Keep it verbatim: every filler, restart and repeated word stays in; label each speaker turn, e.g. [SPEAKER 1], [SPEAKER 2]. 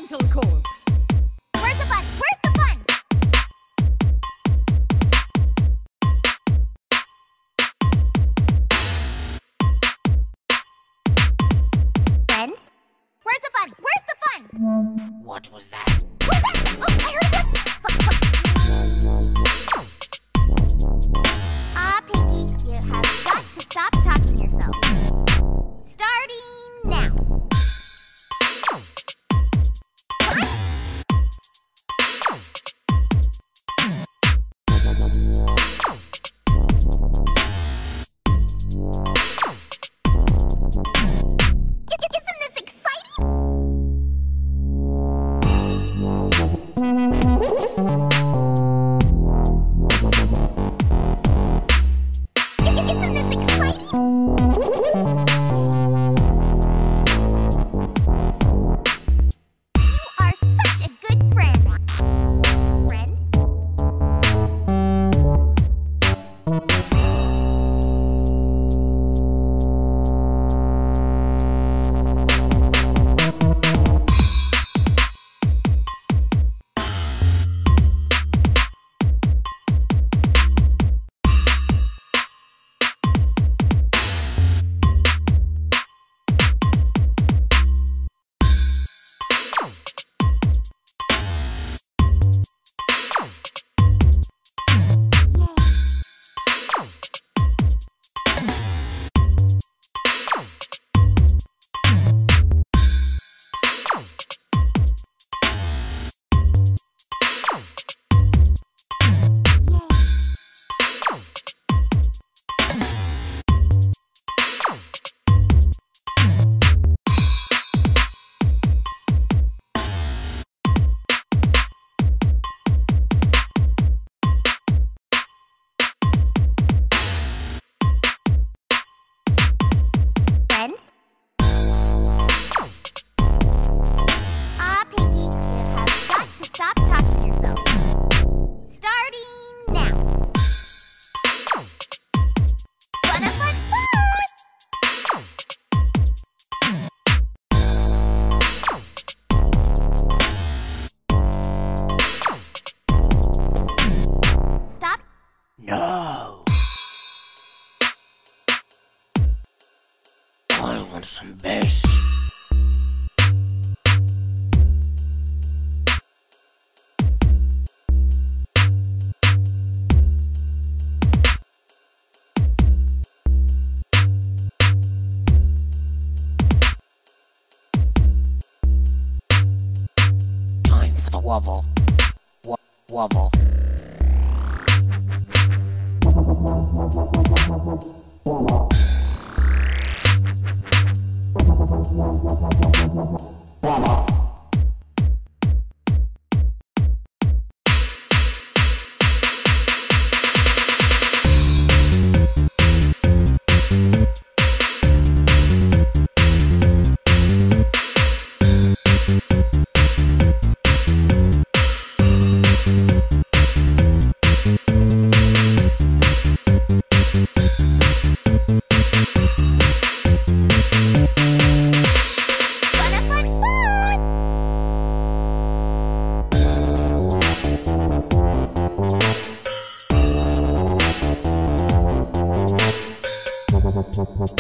[SPEAKER 1] until it calls.
[SPEAKER 2] Where's the fun? Where's the fun? Friend? Where's the fun? Where's the fun?
[SPEAKER 3] What was that?
[SPEAKER 2] What's that? Oh, I heard a voice. Fun, fun. Ah, Pinky, you have got to stop talking to yourself. Starting now. Isn't this exciting? Isn't this exciting? You are such a good friend. Friend? Friend? Ah, Pinky, you have got to stop talking to yourself. Starting now. Fun, fun, fun! Stop.
[SPEAKER 3] No! I want some bass. Time for the wobble. Wo- wobble.
[SPEAKER 2] Fun, fun, fun!